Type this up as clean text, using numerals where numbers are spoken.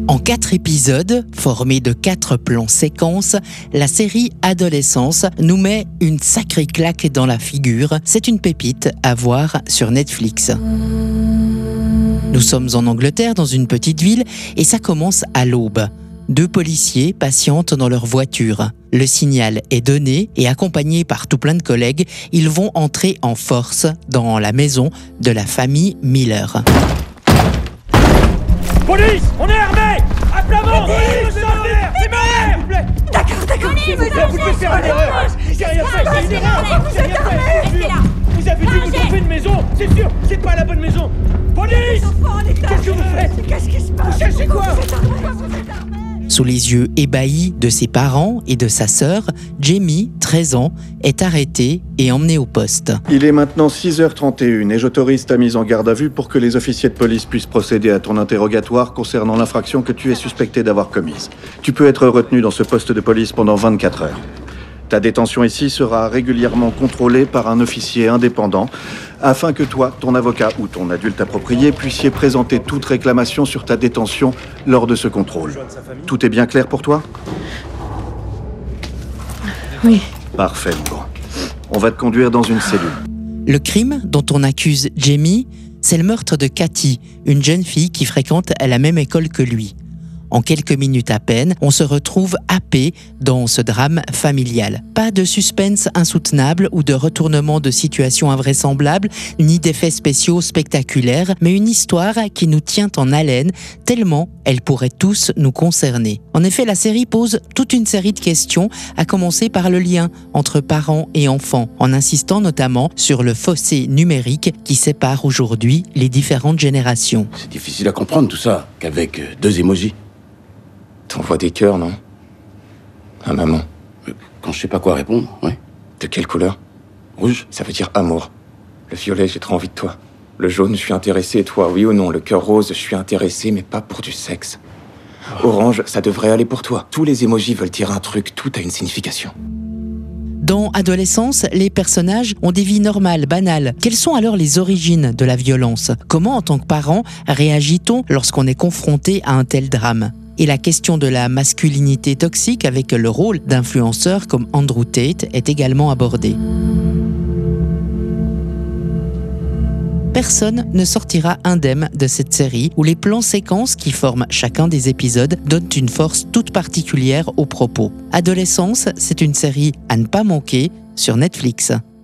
En 4 épisodes, formés de 4 plans séquences, la série Adolescence nous met une sacrée claque dans la figure. C'est une pépite à voir sur Netflix. Nous sommes en Angleterre, dans une petite ville, et ça commence à l'aube. 2 policiers patientent dans leur voiture. Le signal est donné et accompagnés par tout plein de collègues, ils vont entrer en force dans la maison de la famille Miller. Police, on est armés! À plat ventre! C'est ma s'il vous plaît! D'accord, Vous pouvez faire une erreur! J'ai rien fait, c'est une erreur! J'ai rien fait! Vous avez dû vous tromper de maison, c'est sûr, c'est pas la bonne maison! Police! Qu'est-ce que vous faites? Qu'est-ce qui se passe? Vous cherchez quoi? Sous les yeux ébahis de ses parents et de sa sœur, Jamie, 13 ans, est arrêté et emmené au poste. Il est maintenant 6h31 et j'autorise ta mise en garde à vue pour que les officiers de police puissent procéder à ton interrogatoire concernant l'infraction que tu es suspecté d'avoir commise. Tu peux être retenu dans ce poste de police pendant 24 heures. Ta détention ici sera régulièrement contrôlée par un officier indépendant afin que toi, ton avocat ou ton adulte approprié puissiez présenter toute réclamation sur ta détention lors de ce contrôle. Tout est bien clair pour toi? Oui. Parfait, bon. On va te conduire dans une cellule. Le crime dont on accuse Jamie, c'est le meurtre de Cathy, une jeune fille qui fréquente la même école que lui. En quelques minutes à peine, on se retrouve happé dans ce drame familial. Pas de suspense insoutenable ou de retournement de situation invraisemblable, ni d'effets spéciaux spectaculaires, mais une histoire qui nous tient en haleine, tellement elle pourrait tous nous concerner. En effet, la série pose toute une série de questions, à commencer par le lien entre parents et enfants, en insistant notamment sur le fossé numérique qui sépare aujourd'hui les différentes générations. C'est difficile à comprendre tout ça, qu'avec 2 émojis. T'envoies des cœurs, non? À maman. Quand je sais pas quoi répondre, ouais. De quelle couleur? Rouge. Ça veut dire amour. Le violet, j'ai trop envie de toi. Le jaune, je suis intéressé, et toi, oui ou non? Le cœur rose, je suis intéressé, mais pas pour du sexe. Orange, ça devrait aller pour toi. Tous les émojis veulent dire un truc, tout a une signification. Dans Adolescence, les personnages ont des vies normales, banales. Quelles sont alors les origines de la violence? Comment, en tant que parent, réagit-on lorsqu'on est confronté à un tel drame? Et la question de la masculinité toxique avec le rôle d'influenceurs comme Andrew Tate est également abordée. Personne ne sortira indemne de cette série où les plans séquences qui forment chacun des épisodes donnent une force toute particulière aux propos. Adolescence, c'est une série à ne pas manquer sur Netflix.